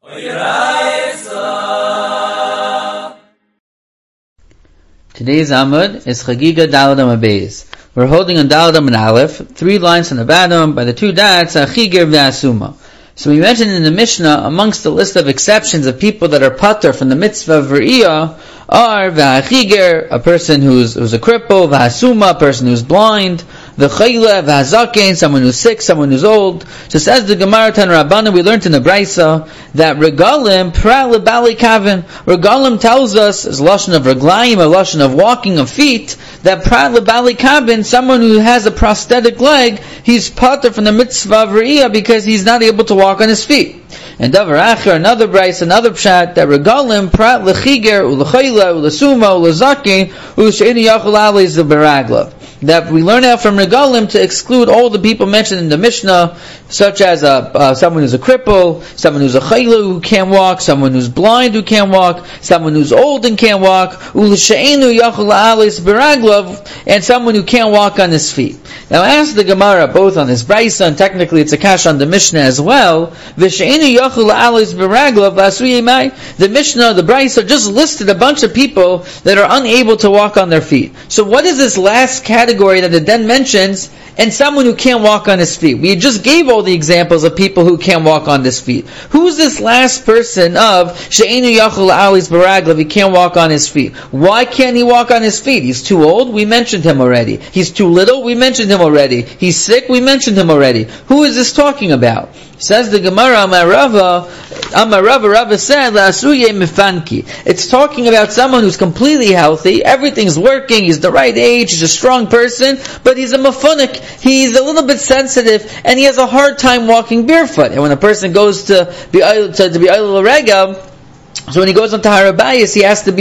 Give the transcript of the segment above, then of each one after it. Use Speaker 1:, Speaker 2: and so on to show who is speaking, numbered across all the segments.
Speaker 1: Today's Amud is Chagiga Daled Amud Beis. We're holding on Daled Amud Aleph, 3 lines from the bottom, by the 2 dots, Achigir v'Asuma. So we mentioned in the Mishnah, amongst the list of exceptions of people that are patur from the mitzvah of Re'iyah, are v'Achigir, a person who's a cripple, v'Asuma, a person who's blind, v'Chayla, v'Hazaken, someone who's sick, someone who's old. So says the Gemara Tan Rabbana, we learned in the Brisa, that Regalim, pra lebali kavin. Regalim tells us, as lashon of reglayim, a lashon of walking of feet, that pra lebali kavin, someone who has a prosthetic leg, he's patur from the mitzvah of Re'iyah because he's not able to walk on his feet. And davar acher, another brayse, another pshat, that regalim prat lechiger ulechayla ulesuma ulezakin u'sheini yachol alis beraglav. That we learn out from regalim to exclude all the people mentioned in the Mishnah, such as someone who's a cripple, someone who's a chayla who can't walk, someone who's blind who can't walk, someone who's old and can't walk, u'sheini yachol alis beraglav, and someone who can't walk on his feet. Now ask the Gemara both on this brayse, and technically it's a kash on the Mishnah as well. The Mishnah, the Brisa, just listed a bunch of people that are unable to walk on their feet. So what is this last category that it then mentions, and someone who can't walk on his feet? We just gave all the examples of people who can't walk on his feet. Who's this last person of She'enu Yachol Alis Baraglav, he can't walk on his feet? Why can't he walk on his feet? He's too old, we mentioned him already. He's too little, we mentioned him already. He's sick, we mentioned him already. Who is this talking about? Says the Gemara, Rava said, La'asuye mifanki. It's talking about someone who's completely healthy, everything's working, he's the right age, he's a strong person, but he's a mafunik, he's a little bit sensitive, and he has a hard time walking barefoot. And when a person goes to be Eilul Regel, so when he goes on to Harabayas, he has to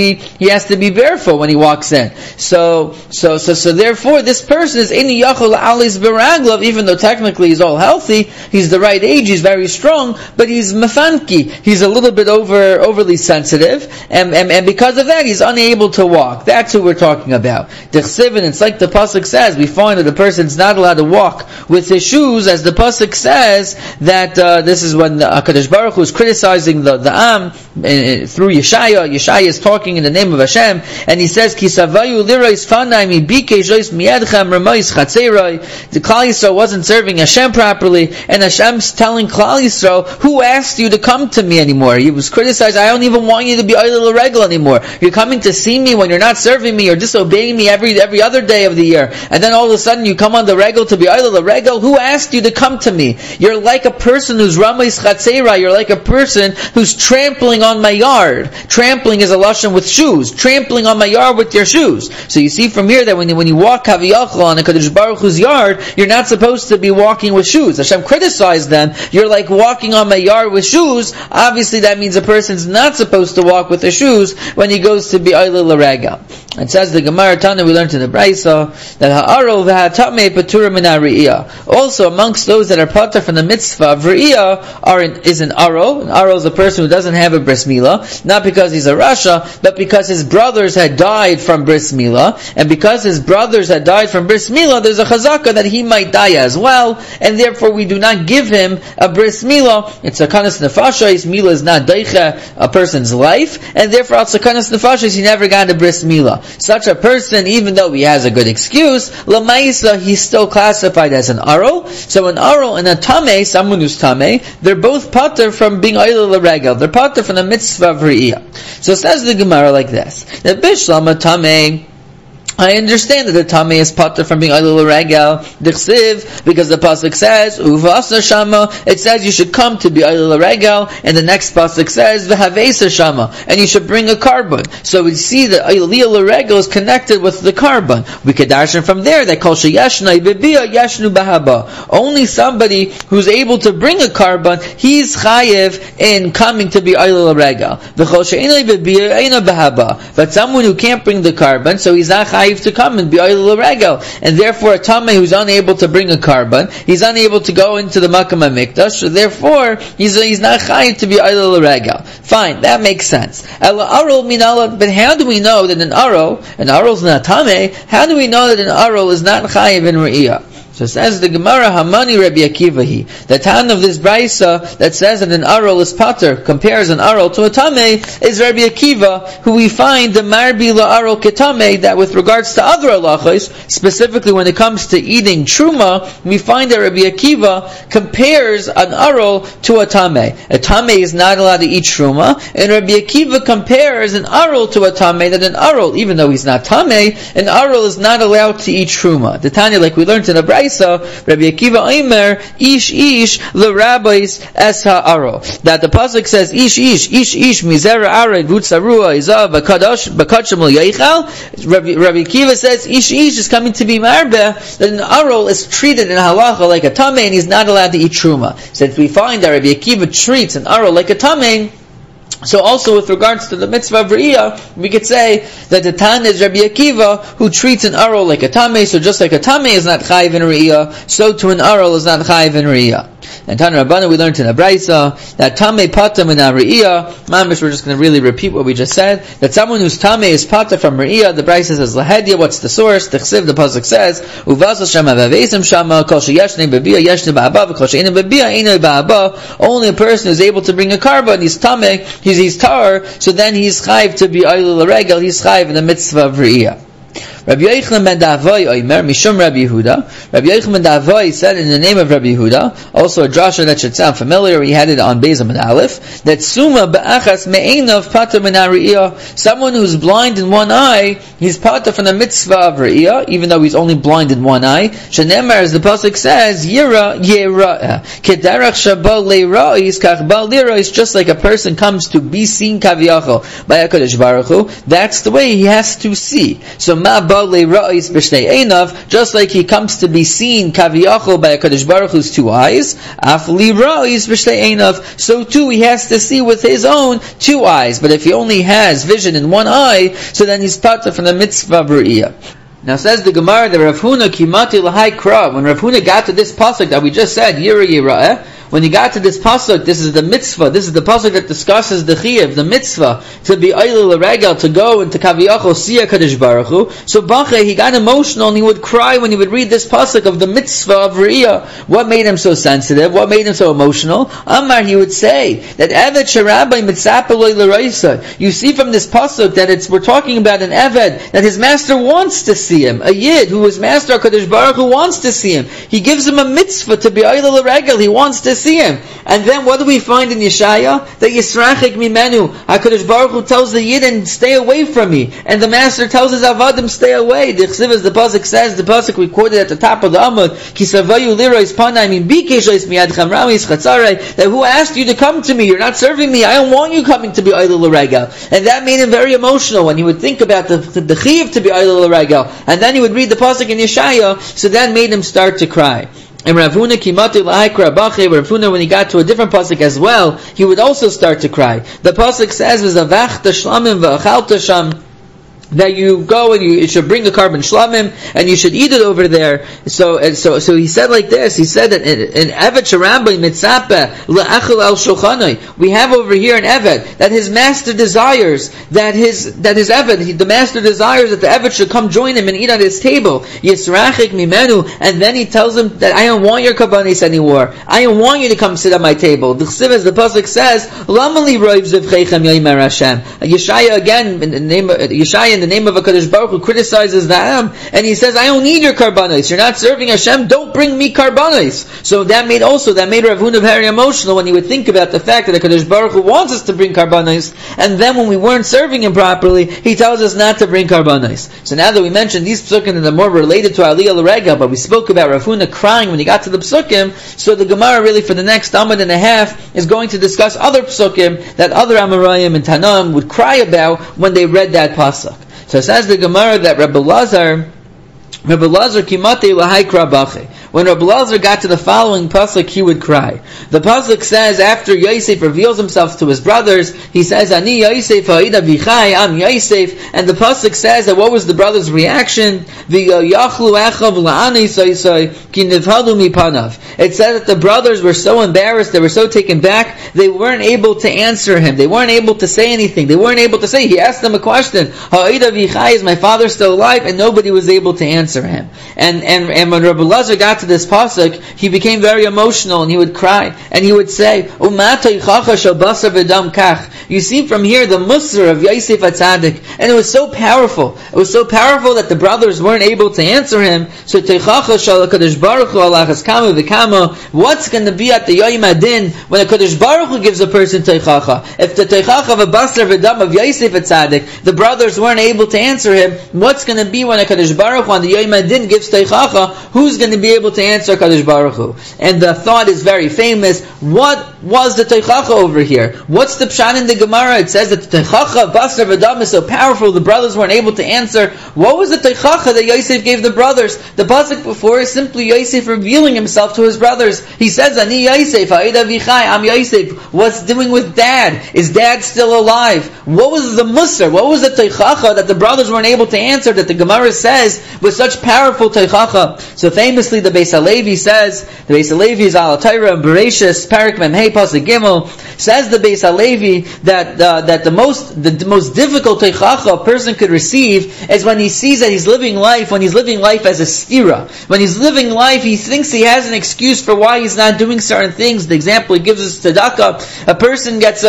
Speaker 1: be barefoot when he walks in. So therefore, this person is Ini Yachol Alis Beraglav, even though technically he's all healthy, he's the right age, he's very strong, but he's mefanki, he's a little bit overly sensitive, and because of that, he's unable to walk. That's who we're talking about. Dechsivin, it's like the pasuk says, we find that the person's not allowed to walk with his shoes, as the pasuk says that this is when HaKadosh Baruch Hu is criticizing the Am, through Yeshaya. Yeshaya is talking in the name of Hashem, and he says, Kisavayu lirois fanai mi bikejois miadchem remois chatzerai. The Klal Yisrael wasn't serving Hashem properly, and Hashem's telling Klal Yisrael, who asked you to come to me anymore? He was criticized, I don't even want you to be Eilul Regel anymore. You're coming to see me when you're not serving me, you're disobeying me every other day of the year, and then all of a sudden you come on the Regel to be Eilul Regel. Who asked you to come to me? You're like a person who's Ramais Chatzerai, you're like a person who's trampling on my yard. Trampling is a lashon with shoes. Trampling on my yard with your shoes. So you see from here that when you walk Haviyachal on a Kadosh Baruch Hu's yard, you're not supposed to be walking with shoes. Hashem criticized them. You're like walking on my yard with shoes. Obviously that means a person's not supposed to walk with the shoes when he goes to be Eilul Regel. It says the Gemara Tana, we learned in the Brisa, that ha'aro v'ha'tamei patura min ha're'iyah. Also amongst those that are patur from the mitzvah of re'iyah is an aro. An aro is a person who doesn't have a bris milah, not because he's a rasha, but because his brothers had died from bris milah, and because his brothers had died from bris milah, there's a chazaka that he might die as well, and therefore we do not give him a bris milah. It's sakanas nefashos. Milah is not daicha a person's life, and therefore al sakanas nefashos he never got a bris milah. Such a person, even though he has a good excuse, lamaisa, he's still classified as an aro. So an aro and a tameh, someone who's tameh, they're both patur from being Eilul Regel. They're patur from the mitzvah of re'iyah. So says the Gemara like this: that bishlam a tameh, I understand that the Tameh is patur from being Eilul Regel, Dichsiv, because the pasuk says, Uvasa Shama, it says you should come to be Eilul Regel, and the next pasuk says, V'havesa Shama, and you should bring a carbon. So we see that Eilul Regel is connected with the carbon. We could darshan from there that Kol Sheyeshnai B'biyah Yeshnu Bahaba. Only somebody who's able to bring a carbon, he's chayiv in coming to be Eilul Regel. V'Kol She'enai B'biyah Eina Bahaba. But someone who can't bring the carbon, so he's not chayiv to come and be Eilul Regel, and therefore a tameh who's unable to bring a carbon, he's unable to go into the Makam HaMikdash, so therefore he's not chayiv to be Eilul Regel. Fine, that makes sense. But how do we know that an aro is not tameh? How do we know that an aro is not chayiv in re'iyah? So it says the Gemara, Hamani Rabbi Akiva the Tan of this Braisa that says that an Aral is Pater, compares an Aral to a Tameh, is Rabbi Akiva, who we find the Marbi La'aral Ketameh, that with regards to other halachos, specifically when it comes to eating Truma, we find that Rabbi Akiva compares an Aral to a Tameh. A Tameh is not allowed to eat Truma, and Rabbi Akiva compares an Aral to a Tameh, that an Aral, even though he's not Tameh, an Aral is not allowed to eat Truma. The Tanya, like we learned in a Braisa, Rabbi Akiva Omer, Ish l'rabbis es ha'aro. That the pasuk says, Ish mizera ared vutzarua izav b'kadsham l'yeichal. Rabbi Akiva says, Ish is coming to be marbe, that an aral is treated in halacha like a tameh, and he's not allowed to eat truma. Since we find that Rabbi Akiva treats an aral like a tameh, so also with regards to the mitzvah of Re'iyah, we could say that the Tan is Rabbi Akiva, who treats an Aral like a Tameh, so just like a Tameh is not Chayiv in Re'iyah, so to an Aral is not Chayiv in Re'iyah. And Tana Rabbana, we learned in a Braisa that Tameh Patam in Re'iyah, Mamish, we're just going to really repeat what we just said, that someone whose Tameh is Patam from Re'iyah, the Braisa says Lahedya, what's the source? The Chsiv, the Pasuk says, Uvas Shama Vavesim Shama, Kol Sheyeshne Bebiyah Yeshne Ba'aba, Kol She'ene Bebiyah Ene Ba'aba. Only a person who's able to bring a karban, he's Tameh, he's tar, so then he's Chayiv to be Oilel Regel, he's Chayiv in the mitzvah of Re'iyah. Rabbi Yochanan ben Davai Omer Mishum Rabbi Yehuda. Rabbi Yochanan ben Davai said in the name of Rabbi Yehuda, also a drasha that should sound familiar. We had it on Beis and Aleph, that Suma ba'achas me'einav pater min ha're'iyah. Someone who's blind in one eye, he's pater from the mitzvah of re'iyah, even though he's only blind in one eye. Shenemar, as the pasuk says, Yira Yera'ah Kedarach Shabal Le'ra'is Kach Bal Le'ra'is. Just like a person comes to be seen kaviyachol by HaKadosh Baruch Hu, that's the way he has to see. So Ma just like he comes to be seen kaviyachol by HaKadosh Baruch Hu's two eyes, so too he has to see with his own two eyes. But if he only has vision in one eye, so then he's pater from the mitzvah of Re'iyah. Now says the Gemara that Rav Huna kimati l'hai kra. When Rav Huna got to this pasuk that we just said, Yira Yira'eh, when he got to this pasuk, this is the mitzvah, this is the pasuk that discusses the chiyuv, the mitzvah, to be oilel l'regel, to go into kaviyachol siya Kadosh Baruch Hu. So Bachei, he got emotional and he would cry when he would read this pasuk of the mitzvah of Re'iyah. What made him so sensitive? What made him so emotional? Amar, he would say, that Evet sherabai mitzapeloi l'raisa. You see from this pasuk that we're talking about an Evet, that his master wants to see him. A Yid, who his master Kadosh Baruch Hu wants to see him. He gives him a mitzvah to be oilel l'regel, he wants to see him. And then what do we find in Yeshaya? That Yisrachik mimenu, HaKadosh Baruch Hu tells the Yidden, stay away from me. And the Master tells his Avadim, stay away. The Chsiv, as the Pasuk says, the Pasuk we quoted at the top of the Amud, Kisavayu lirois panai min bikeshois miyadchem ramis chatzarei, that who asked you to come to me? You're not serving me. I don't want you coming to be Oilel L'Regel. And that made him very emotional when he would think about the Chiyuv to be Oilel L'Regel. And then he would read the Pasuk in Yeshaya, so that made him start to cry. And Rav Huna kimati l'haikra bache, Rav Huna, when he got to a different pasuk as well, he would also start to cry. The pasuk says, "V'zavachta shlamim v'achalta sham," that you go and you should bring a carbon shlamim and you should eat it over there. So he said like this. He said that in Evet Sharambay Mitzapeh La'achel Al Shulchanai, we have over here an Evet that his master desires that his Evet, the master desires that the Evet should come join him and eat at his table. Yisrachik Mimenu, and then he tells him that I don't want your karbanis anymore. I don't want you to come sit at my table. The Chsiv, as the pasuk says, Lamali Roiv Zivcheichem Yoimer Hashem. Yeshaya again in the name of Yeshaya, in the name of HaKadosh Baruch Hu, criticizes the Am, and he says, I don't need your karbanos. You're not serving Hashem, don't bring me karbanos. So that made Rav Huna very emotional when he would think about the fact that HaKadosh Baruch Hu wants us to bring karbanos, and then when we weren't serving him properly, he tells us not to bring karbanos. So now that we mentioned these psukim that are more related to Aliyah L'Regel, but we spoke about Rav Huna crying when he got to the psukim, so the Gemara really for the next Amud and a half is going to discuss other psukim that other Amoraim and Tanam would cry about when they read that pasuk. So it says the Gemara that Rabbi Lazar kimate l'haikra bache. When Rabbi Lazar got to the following pasuk, he would cry. The pasuk says, after Yosef reveals himself to his brothers, he says, Ani Yosef ha'ida vichai, I'm Yosef. And the pasuk says that what was the brothers' reaction? V'yachlu echav la'ani soisoi, ki nivhadu mipanav. It says that the brothers were so embarrassed, they were so taken back, they weren't able to answer him. They weren't able to say anything. They weren't able to say, he asked them a question, ha'ida vichai, is my father still alive? And nobody was able to answer him. And when Rabbi Lazar got got to this pasuk, he became very emotional and he would cry and he would say, you see from here the Musar of Yosef HaTzadik, and it was so powerful. It was so powerful that the brothers weren't able to answer him. So what's going to be at the Yom Adin when a Kadosh Baruch Hu gives a person teichacha? If the teichacha of a basar v'dam of Yosef HaTzadik, the brothers weren't able to answer him, what's going to be when a Kadosh Baruch Hu on the Yom Adin gives teichacha? Who's going to be able to answer Kadosh Baruch Hu? And the thought is very famous. What was the teichacha over here? What's the pshat in the Gemara? It says that the teichacha of basar v'dam is so powerful, the brothers weren't able to answer. What was the teichacha that Yosef gave the brothers? The pasuk before is simply Yosef revealing himself to his brothers. He says, Ani Yosef, Ha'ida Vichai, I'm Yosef. What's doing with dad? Is dad still alive? What was the Musar? What was the teichacha that the brothers weren't able to answer, that the Gemara says was such powerful teichacha? So famously the Beis HaLevi says, the Beis HaLevi is Al Torah and Bereshis, Parak Mem Hey Pasuk Gimel, says the Beis HaLevi that the most difficult teichacha a person could receive is when he sees that he's living life as a stira. When he's living life, he thinks he has an excuse for why he's not doing certain things. The example he gives is tzedakah. A person gets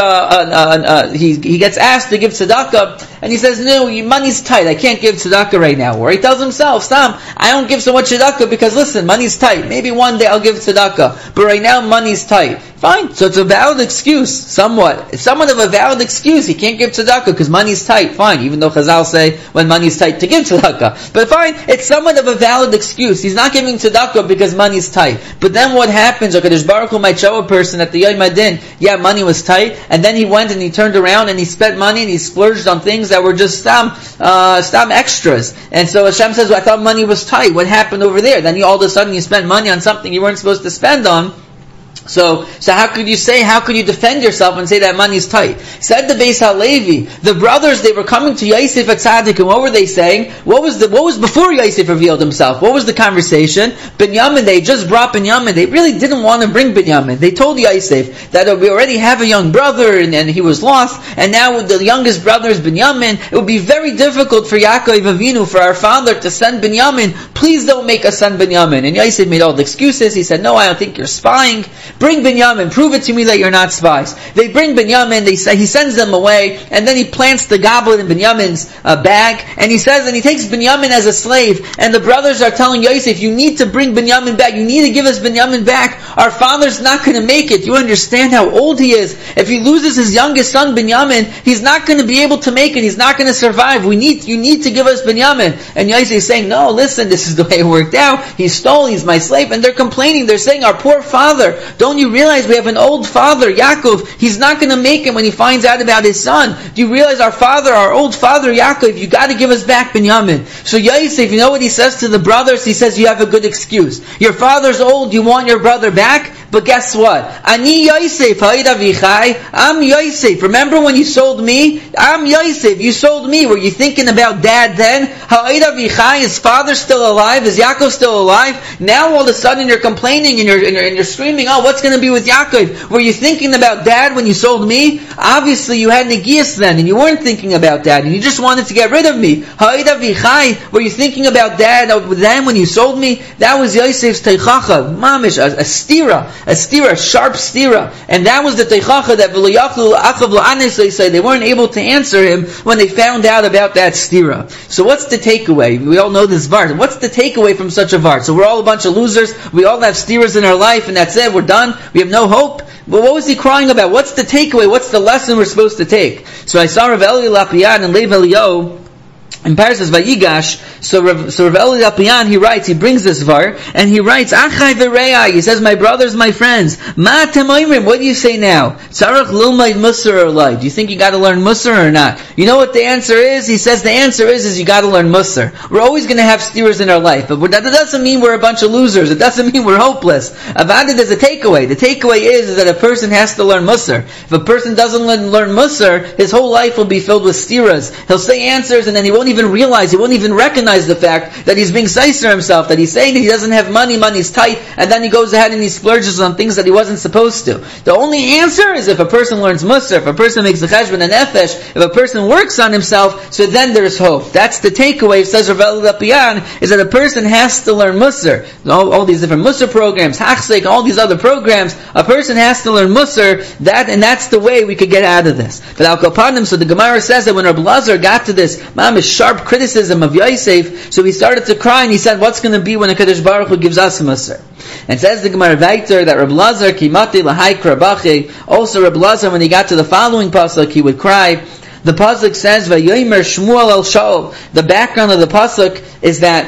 Speaker 1: he gets asked to give tzedakah, and he says, "No, your money's tight. I can't give tzedakah right now." Or he tells himself, "Stam, I don't give so much tzedakah because listen, money's tight. Maybe one day I'll give tzedakah, but right now money's tight." Fine. So it's a valid excuse, somewhat. It's somewhat of a valid excuse. He can't give tzedakah because money's tight. Fine. Even though Chazal say when money's tight to give tzedakah. But fine, it's somewhat of a valid excuse. He's not giving tzedakah because money's tight. But then what happens? HaKadosh Baruch Hu might show a person at the Yom Adin, yeah, money was tight, and then he went and he turned around and he spent money and he splurged on things that were just stam extras. And so Hashem says, well, I thought money was tight. What happened over there? Then all of a sudden you spent money on something you weren't supposed to spend on. So how could you defend yourself and say that money's tight? Said the Beis HaLevi, the brothers, they were coming to Yosef HaTzadik, and what were they saying? What was before Yosef revealed himself? What was the conversation? Binyamin, they just brought Binyamin. They really didn't want to bring Binyamin. They told Yosef that we already have a young brother, and he was lost, and now with the youngest brother is Binyamin, it would be very difficult for Yaakov Avinu, for our father, to send Binyamin. Please don't make us send Binyamin. And Yosef made all the excuses. He said, no, I don't think you're spying. Bring Binyamin. Prove it to me that you're not spies. They bring Binyamin. He sends them away, and then he plants the goblet in Binyamin's bag, and he takes Binyamin as a slave. And the brothers are telling Yosef, you need to bring Binyamin back. You need to give us Binyamin back. Our father's not going to make it. You understand how old he is. If he loses his youngest son Binyamin, he's not going to be able to make it. He's not going to survive. You need to give us Binyamin. And Yosef is saying, no, listen, this is the way it worked out. He stole. He's my slave. And they're complaining. They're saying, our poor father. Don't you realize we have an old father, Yaakov? He's not going to make it when he finds out about his son. Do you realize our old father, Yaakov, you got to give us back Binyamin. So Yosef, you know what he says to the brothers? He says, you have a good excuse. Your father's old, you want your brother back? But guess what? Ani Yosef, Ha'ida Vichai, I'm Yosef. Remember when you sold me? I'm Yosef. You sold me. Were you thinking about dad then? Ha'ida Vichai, his father's still alive? Is Yaakov still alive? Now all of a sudden you're complaining and you're screaming, oh, what's going to be with Yaakov? Were you thinking about dad when you sold me? Obviously you had Negias then and you weren't thinking about dad and you just wanted to get rid of me. Ha'ida Vichai, were you thinking about dad then when you sold me? That was Yosef's teichacha, mamish, a stira, a sharp stira. And that was the teichacha that they weren't able to answer him when they found out about that stira. So what's the takeaway? We all know this vart. What's the takeaway from such a vart? So we're all a bunch of losers. We all have stiras in our life and that's it. We're done. We have no hope. But what was he crying about? What's the takeaway? What's the lesson we're supposed to take? So I saw Rav Eli Lapian and Lev Eliyahu in Parshas Vayigash. So Rav Eli Lapian, he brings this var, and he writes, Achai v'reai, he says, my brothers, my friends, Ma atem oimrim, what do you say now? Tzarech lilmaid musar or lai? Do you think you got to learn musar or not? You know what the answer is? He says the answer is you got to learn musar. We're always going to have steers in our life, but that doesn't mean we're a bunch of losers. It doesn't mean we're hopeless. About it, there's a takeaway. The takeaway is that a person has to learn musar. If a person doesn't learn musar, his whole life will be filled with stiras. He'll say answers, and then he won't won't even realize, he won't even recognize the fact that he's being seiser himself, that he's saying that he doesn't have money's tight, and then he goes ahead and he splurges on things that he wasn't supposed to. The only answer is if a person learns Musar, if a person makes the cheshbon and nefesh, if a person works on himself, so then there's hope. That's the takeaway, says Rav Eladapian, is that a person has to learn Musar. All these different Musar programs, Hachsek, all these other programs, a person has to learn Musar, and that's the way we could get out of this. But Al Kapanim, so the Gemara says that when Rabbi Lazar got to this sharp criticism of Yosef, so he started to cry and he said, what's going to be when a Kadosh Baruch Hu gives us Musar? And says the Gemara Vayter that Rabbi Lazar kimate lahai krabache. Also Rabbi Lazar, when he got to the following pasuk, he would cry. The pasuk says, "Vayomer Shmuel el Shaul." The background of the pasuk is that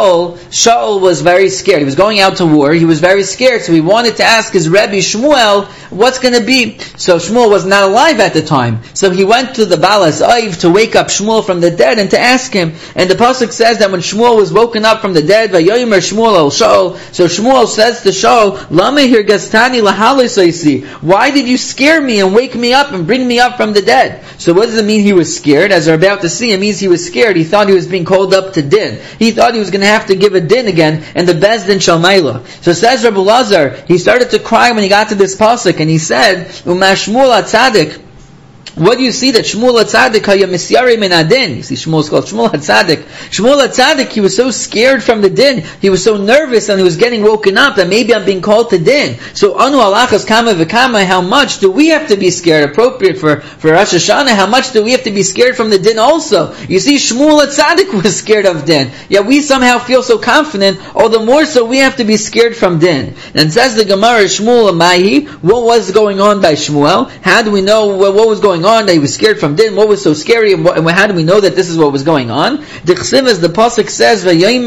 Speaker 1: Shaul was very scared. He was going out to war. He was very scared, so he wanted to ask his Rebbe Shmuel, what's going to be? So Shmuel was not alive at the time. So he went to the Balas Oiv to wake up Shmuel from the dead and to ask him. And the pasuk says that when Shmuel was woken up from the dead, Vayomer Shmuel el Shaul. So Shmuel says to Shaul, Lama hirgastani lahalisaisi. Why did you scare me and wake me up and bring me up from the dead? So what does it mean he was scared? As we're about to see, it means he was scared. He thought he was being called up to din. He thought he was going to have to give a din again, and the Bezdin Shalmaila. So says Rabbi Lazar, he started to cry when he got to this pasuk, and he said, Umashmul atzadik. What do you see that Shmuel HaTzadik haya misyare min adin? You see Shmuel is called Shmuel HaTzadik. Shmuel HaTzadik, he was so scared from the din, he was so nervous and he was getting woken up that maybe I'm being called to din. So anu alachas kama v'kama, how much do we have to be scared? Appropriate for Rosh Hashanah, how much do we have to be scared from the din also? You see Shmuel HaTzadik was scared of din. Yet we somehow feel so confident, all the more so we have to be scared from din. And says the Gemara, Shmuel Amahi, what was going on by Shmuel? How do we know what was going on? That he was scared from din. What was so scary, and how do we know that this is what was going on? The Chsiv, the pasuk says,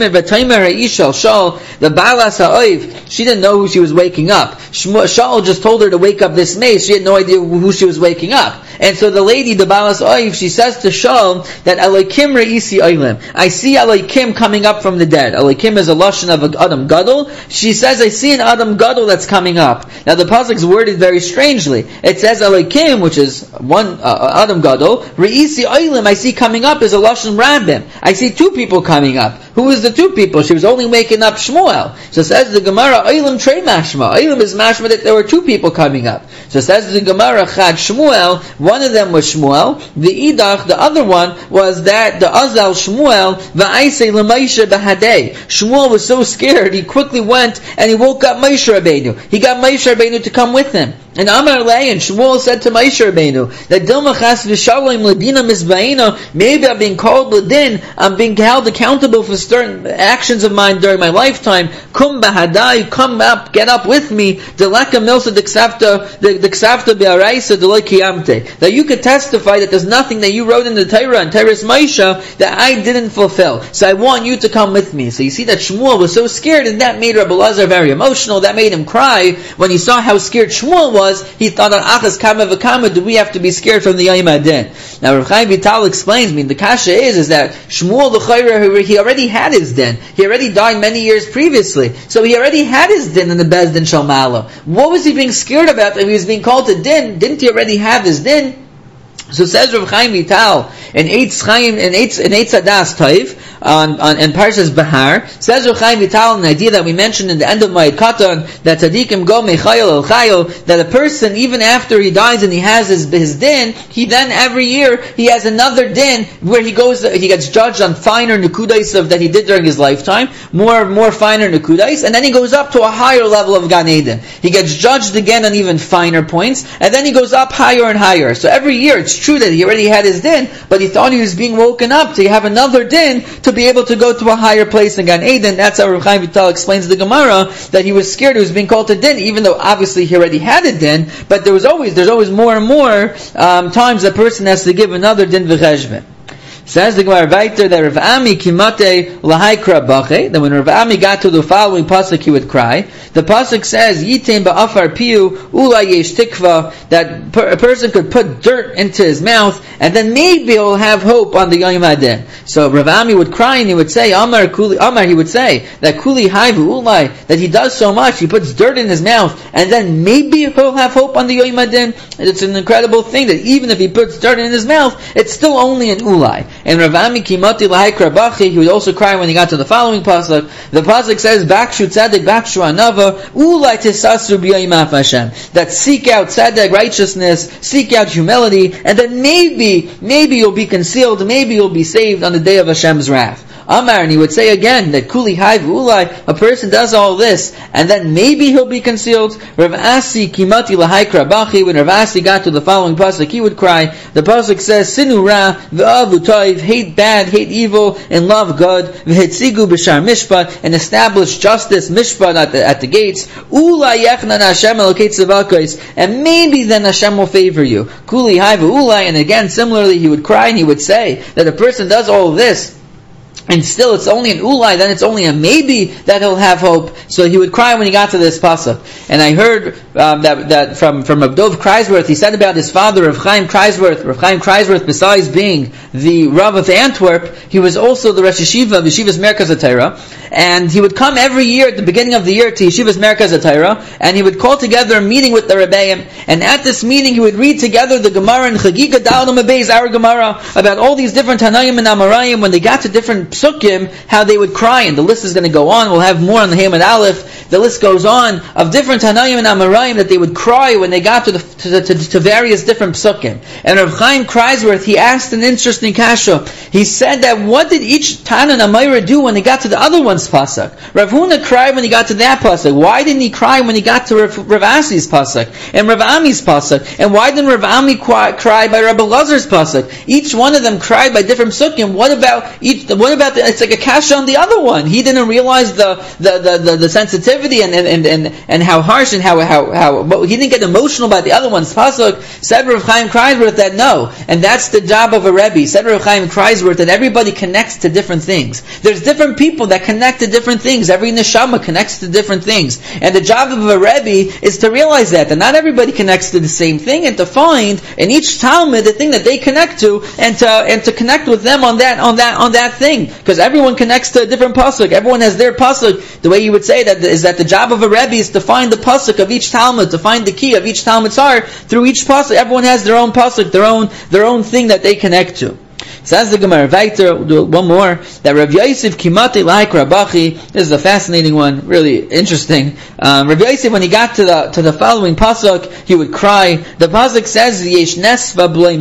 Speaker 1: the Balas Ha'oiv, she didn't know who she was waking up. Shaul just told her to wake up this mace. She had no idea who she was waking up. And so the lady, the Balas Ha'oiv, she says to Shaul that Elokim re'isi oilim. I see Elokim coming up from the dead. Elokim is a lashon of Adam Gadol. She says, I see an Adam Gadol that's coming up. Now the pasuk is worded very strangely. It says Elokim, which is one Adam Gadol, Re'isi Oilim, I see coming up is a Lashon Rabbim. I see two people coming up. Who is the two people? She was only waking up Shmuel. So says the Gemara, Oilim Trei Mashma. Oilim is Mashma that there were two people coming up. So says the Gemara, Chad Shmuel, one of them was Shmuel, the Idach, the other one was that the Azal Shmuel, Va'aisei L'Maisha B'Hadei. Shmuel was so scared, he quickly went and he woke up Moshe Rabbeinu. He got Moshe Rabbeinu to come with him. And Amar Lei, and Shmuel said to Moshe Rabbeinu, that Dilma Chas V'Shalom L'Dina Mizbaina, maybe I'm being called L'Din, I'm being held accountable for certain actions of mine during my lifetime. Kum B'Hadai, come up, get up with me, Deleka Milsa D'Ksavta B'Araisa D'Loi Kiyamte. That you could testify that there's nothing that you wrote in the Torah and Teres Moshe that I didn't fulfill. So I want you to come with me. So you see that Shmuel was so scared, and that made Rabbi Lazar very emotional. That made him cry when he saw how scared Shmuel was. He thought that achas kama v'kama, do we have to be scared from the Yom Adin? Now Rav Chaim Vital explains, the kasha is that Shmuel the Chayra, he already had his din. He already died many years previously. So he already had his din in the Bezdin Shalmala. What was he being scared about if he was being called to din? Didn't he already have his din? So says Rav Chaim Vital in Eitz Adas Taiv in Parshas Bahar, says Rav Chaim Vital an idea that we mentioned in the end of Ma'id Katan, that Tzadikim go mechayil el chayil, that a person even after he dies and he has his din, he then every year he has another din where he gets judged on finer nekudais of that he did during his lifetime, more finer nekudais, and then he goes up to a higher level of Gan Eden. He gets judged again on even finer points, and then he goes up higher and higher. So every year it's true that he already had his din, but he thought he was being woken up to have another din to be able to go to a higher place in Gan Eden. That's how Rav Chaim Vital explains the Gemara, that he was scared he was being called to din, even though obviously he already had a din, but there's always more and more times a person has to give another din v'cheshbon. Says the Gemara weiter that Rav Ami kimate lahai krabache, that when Rav Ami got to the following pasuk he would cry. The pasuk says yitem ba'afar piu ulai yesh tikva, that a person could put dirt into his mouth and then maybe he'll have hope on the Yom Adin. So Rav Ami would cry and he would say Amar he would say that kuli haivu ulai, that he does so much, he puts dirt in his mouth and then maybe he'll have hope on the Yom Adin. It's an incredible thing that even if he puts dirt in his mouth, it's still only an ulai. And Rav Ami Kimati Lahaikra Bachi, he would also cry when he got to the following pasuk. The pasuk says, Bakshu tzedek, bakshu anava, ulai tisasru b'yayimaf Hashem. That seek out tzedek, righteousness, seek out humility, and then maybe you'll be concealed, maybe you'll be saved on the day of Hashem's wrath. Amar, and he would say again that Kuli Hai V'ulai, a person does all this, and then maybe he'll be concealed. Rav Asi Kimati Lahaikra Bachi, when Rav Asi got to the following pasuk, he would cry. The pasuk says, Sinu Ra, V'avu Toiv, hate bad, hate evil, and love good, V'hetzigu B'shar Mishpat, and establish justice, Mishpat at the gates, Ulai Yechnan Hashem Elokei Tzavakos, and maybe then Hashem will favor you. Kuli Hai V'ulai, and again, similarly, he would cry and he would say that a person does all this, and still it's only an ulai, then it's only a maybe that he'll have hope. So he would cry when he got to this pasuk. And I heard that from Rav Dov Kreisworth, he said about his father, Rav Chaim Kreisworth, besides being the Rav of Antwerp, he was also the Rosh Yeshiva of Yeshiva's Merkaz HaTorah. And he would come every year at the beginning of the year to Yeshiva's Merkaz HaTorah, and he would call together a meeting with the Rebbeim. And at this meeting he would read together the Gemara in Chagiga Daled Beis, our Gemara, about all these different Tanayim and Amarayim. When they got to different psukim, how they would cry, and the list is going to go on. We'll have more on the Hamad Aleph. The list goes on of different Tanayim and Amarayim that they would cry when they got to various different psukim. And Rav Chaim Kreisworth, he asked an interesting kasha. He said that what did each Tana and Amayra do when they got to the other one's pasuk? Rav Huna cried when he got to that pasuk. Why didn't he cry when he got to Rav Asi's pasuk and Rav Ami's pasuk? And why didn't Rav Ami cry by Rabbi Lazar's pasuk? Each one of them cried by different psukim. What about it's like a kasha on the other one. He didn't realize the sensitivity and how harsh and how he didn't get emotional about the other one's pasuk. Said Rav Chaim Kreisworth that no, and that's the job of a Rebbe. Said Rav Chaim Kreisworth that everybody connects to different things. There's different people that connect to different things. Every neshama connects to different things, and the job of a Rebbe is to realize that not everybody connects to the same thing, and to find in each Talmud the thing that they connect to, and to connect with them on that thing. Because everyone connects to a different pasuk. Everyone has their pasuk. The way you would say that is that the job of a Rebbe is to find the pasuk of each Talmud, to find the key of each Talmud's heart through each pasuk. Everyone has their own pasuk, their own thing that they connect to. Says the Gemara weiter, we'll do one more, that Rav Yosef Kimati Lahaik Rabachi, this is a fascinating one, really interesting. Rav Yosef, when he got to the following pasuk, he would cry. The pasuk says, Yesh nesva b'loi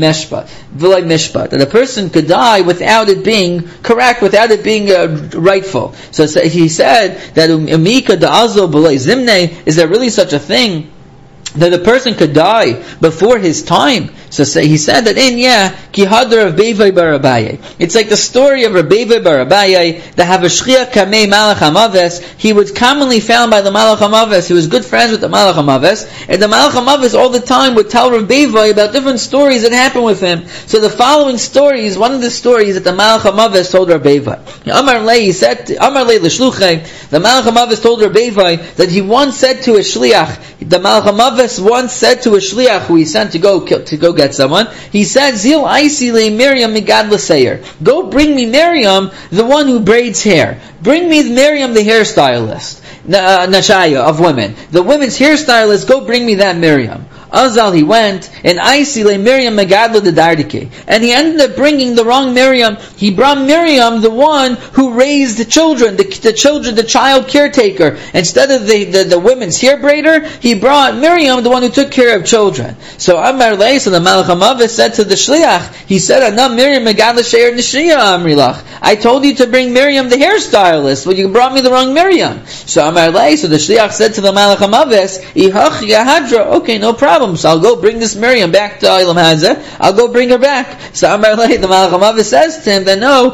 Speaker 1: mishpat, that a person could die without it being correct, without it being rightful. So he said that Umika da'azo b'loi zimne, is there really such a thing that a person could die before his time? So he said that ki hadar of Bevei bar Abaye. It's like the story of Bevei bar Abaye, the Havashchia Kamei Malach Hamaves. He was commonly found by the Malach Hamaves. He was good friends with the Malach Hamaves, and the Malach Hamaves all the time would tell Rav Bevei about different stories that happened with him. So the following story is one of the stories that the Malach Hamaves told Rav Bevei. Amar Lei, he said, Amar Lei l'shluchei, the Malach Hamaves told Rav Bevei that he once said to a shliach, the Malach Hamaves once said to a shliach who he sent to go get someone, he said, Zil Aisi le Miriam migad l'seir. Go bring me Miriam, the one who braids hair. Bring me Miriam, the hairstylist, Nashaya, of women. The women's hairstylist, go bring me that Miriam. Azal, he went, and Aisi le Miriam megadla de dardike. And he ended up bringing the wrong Miriam. He brought Miriam, the one who raised the children, the child caretaker. Instead of the women's hair braider, he brought Miriam, the one who took care of children. So Amar Lei, so the Malach Hamaves said to the Shliach, he said, Anna Miriam megadla she'er nishriya amrilach. I told you to bring Miriam, the hairstylist, but you brought me the wrong Miriam. So Amar Lei, so the Shliach said to the Malach Hamaves, Ihach yahadra, okay, no problem. So I'll go bring this Miriam back to Olam Hazeh. I'll go bring her back. So Amar Lei, the Malach Hamaves says to him that no,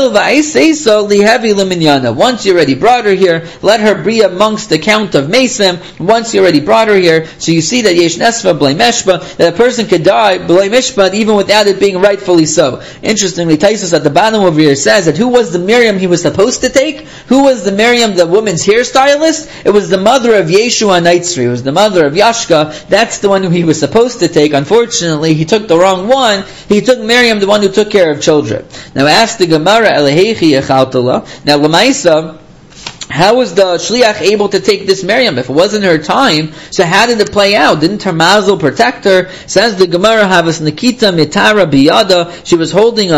Speaker 1: once you already brought her here, let her be amongst the count of Mesim. Once you already brought her here, so you see that Yesh Nesva B'lei Mishpat, that a person could die B'lei Mishpat even without it being rightfully so. Interestingly, Taisus at the bottom over here says that who was the Miriam he was supposed to take? Who was the Miriam, the woman's hairstylist? It was the mother of Yeshua Naitzri. It was the mother of Yashka. That's the one who he was supposed to take. Unfortunately, he took the wrong one. He took Miriam, the one who took care of children. Now, ask the Gemara, Elehechi Echaltala. Now, Lamaisa, how was the shliach able to take this Miriam? If it wasn't her time, so how did it play out? Didn't her mazel protect her? Says the Gemara, Havas Nikita Mitara Biyada. She was holding a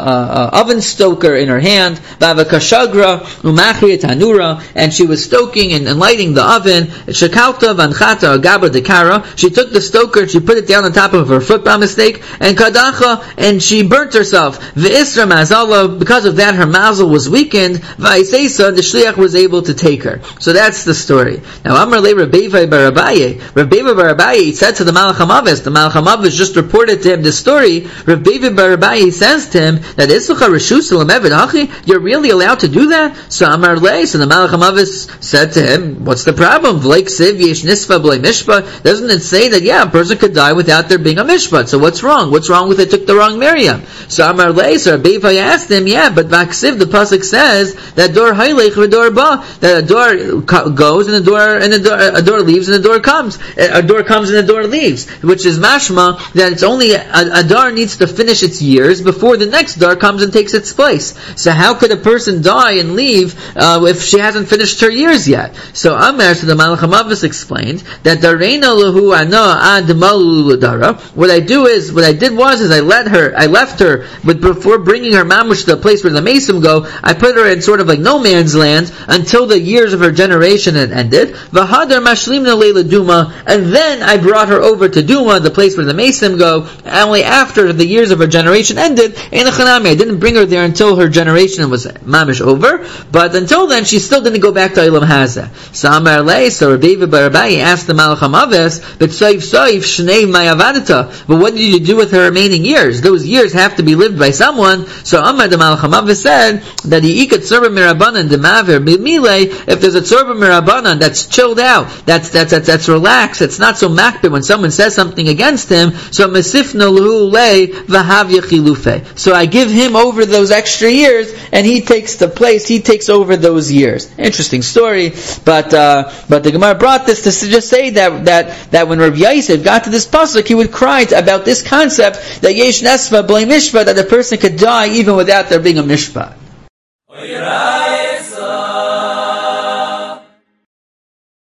Speaker 1: oven stoker in her hand, Vavakashagra Umachri Tanura, and she was stoking and lighting the oven. Shakalta Vanchata Agaba Dekara. She took the stoker and she put it down on top of her foot by mistake, and Kadacha, and she burnt herself. V'isra Mazala, because of that her mazel was weakened. V'aiseisa, the shliach was able to take her. So that's the story. Now, Amar le Rabbeiva bar Abaye. Rabbeiva bar Abaye said to the Malach HaMavis, the Malach HaMavis just reported to him this story. Rabbeiva bar Abaye says to him that Islucha Rishus L'Mevid Hachi, you're really allowed to do that? So Amar le, so the Malach HaMavis said to him, what's the problem? V'leik siv yesh nisva b'lei mishpat. Doesn't it say that, yeah, a person could die without there being a mishpat? So what's wrong? What's wrong with it took the wrong Miriam? So Amar le, so Rabbeiva asked him, yeah, but Vaksiv, the pasuk says that dor haylech v'dor ba, that a door goes and a door leaves and a door comes. A door comes and a door leaves, which is mashma that it's only a door needs to finish its years before the next door comes and takes its place. So how could a person die and leave if she hasn't finished her years yet? So Amar, so the Malach HaMavis explained that dareina lahu ana ad malu ladara. What I did was I left her, but before bringing her mamush to the place where the Mesim go, I put her in sort of like no man's land until the years of her generation had ended. V'hadar mashlimna leila Duma, and then I brought her over to Duma, the place where the Mesim go, only after the years of her generation ended. In Chanami, I didn't bring her there until her generation was mamish over, but until then she still didn't go back to Ilam Hazeh. So Amar Lei, so Rabbeiva bar Abaye asked the Malach HaMavis, but Saif Shnei Mayavadita, but what did you do with her remaining years? Those years have to be lived by someone. So Amar the Malach HaMavis said that he ikat tzorba mirabanan demaver b'milei. If there's a tzorba mirabanan that's chilled out, that's relaxed, it's not so makbid when someone says something against him. So mesifna lahu lei v'hav yechilufe. So I give him over those extra years, and he takes the place. He takes over those years. Interesting story, but the Gemara brought this to just say that when Rav Yosef got to this pasuk, he would cry about this concept that yesh nesva b'lei mishpat, that a person could die even without there being a mishpat.